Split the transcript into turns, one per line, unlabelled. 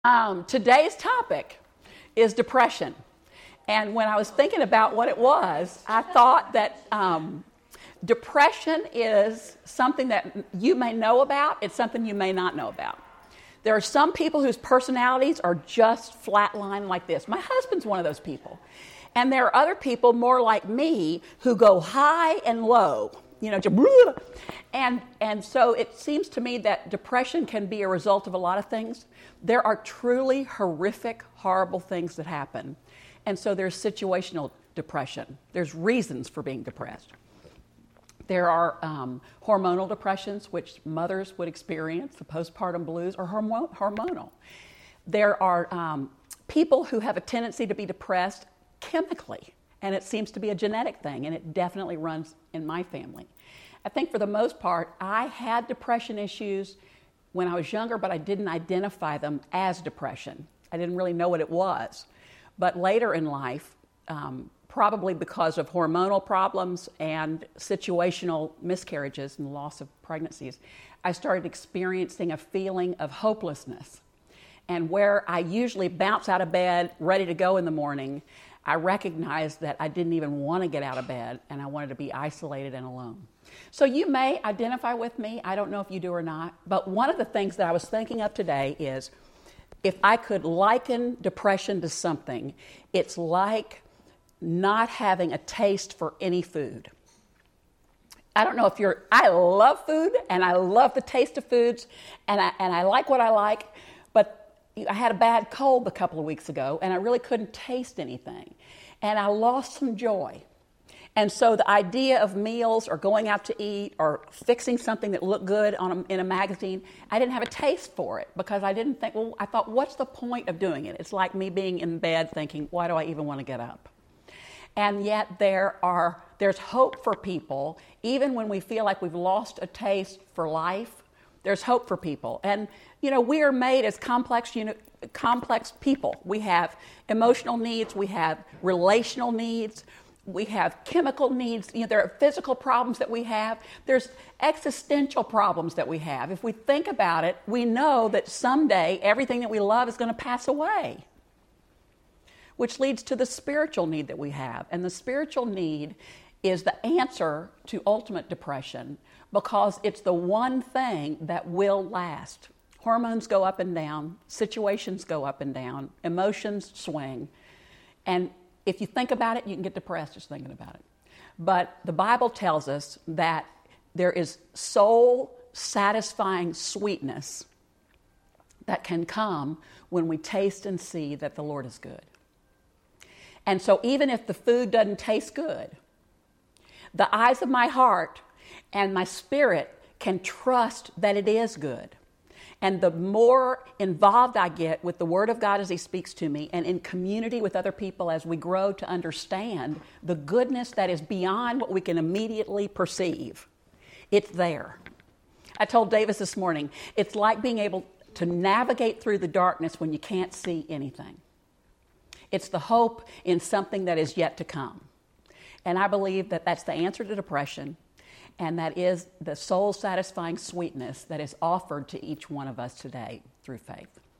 Today's topic is depression. And when I was thinking about what it was, I thought that depression is something that you may know about. It's something you may not know about. There are some people whose personalities are just flatline like this. My husband's one of those people. And there are other people more like me who go high and low, just and so it seems to me that depression can be a result of a lot of things. There are truly horrific, horrible things that happen. And so there's situational depression. There's reasons for being depressed. There are hormonal depressions, which mothers would experience, the postpartum blues, or hormonal. There are people who have a tendency to be depressed chemically, and it seems to be a genetic thing, and it definitely runs in my family. I think for the most part, I had depression issues when I was younger, but I didn't identify them as depression. I didn't really know what it was. But later in life, probably because of hormonal problems and situational miscarriages and loss of pregnancies, I started experiencing a feeling of hopelessness. And where I usually bounce out of bed, ready to go in the morning, I recognized that I didn't even want to get out of bed, and I wanted to be isolated and alone. So you may identify with me. I don't know if you do or not. But one of the things that I was thinking of today is if I could liken depression to something, it's like not having a taste for any food. I don't know if I love food, and I love the taste of foods, and I like what I like, but I had a bad cold a couple of weeks ago, and I really couldn't taste anything. And I lost some joy. And so the idea of meals or going out to eat or fixing something that looked good in a magazine, I didn't have a taste for it because I didn't think, I thought, what's the point of doing it? It's like me being in bed thinking, why do I even want to get up? And yet there's hope for people, even when we feel like we've lost a taste for life. There's hope for people. And, we are made as complex people. We have emotional needs. We have relational needs. We have chemical needs. There are physical problems that we have. There's existential problems that we have. If we think about it, we know that someday everything that we love is going to pass away, which leads to the spiritual need that we have. And the spiritual need is the answer to ultimate depression because it's the one thing that will last. Hormones go up and down, situations go up and down, emotions swing. And if you think about it, you can get depressed just thinking about it. But the Bible tells us that there is soul-satisfying sweetness that can come when we taste and see that the Lord is good. And so even if the food doesn't taste good, the eyes of my heart and my spirit can trust that it is good. And the more involved I get with the Word of God as He speaks to me and in community with other people as we grow to understand the goodness that is beyond what we can immediately perceive, it's there. I told Davis this morning, it's like being able to navigate through the darkness when you can't see anything. It's the hope in something that is yet to come. And I believe that that's the answer to depression. And that is the soul-satisfying sweetness that is offered to each one of us today through faith.